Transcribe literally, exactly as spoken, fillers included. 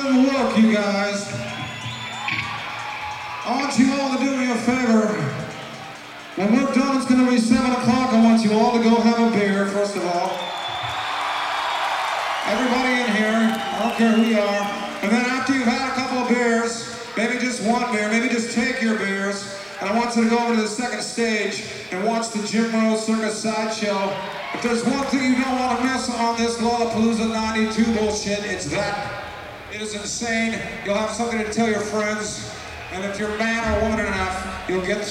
little work, you guys. I want you all to do me a favor. When we're done, it's going to be seven o'clock. I want you all to go have a beer, first of all. Everybody in here, I don't care who you are. And then after you've had a couple of beers, maybe just one beer, maybe just take your beers, and I want you to go over to the second stage and watch the Jim Rose Circus Sideshow. If there's one thing you don't want to miss on this Lollapalooza ninety-two bullshit, it's that. It is insane. You'll have something to tell your friends, and if you're man or woman enough, you'll get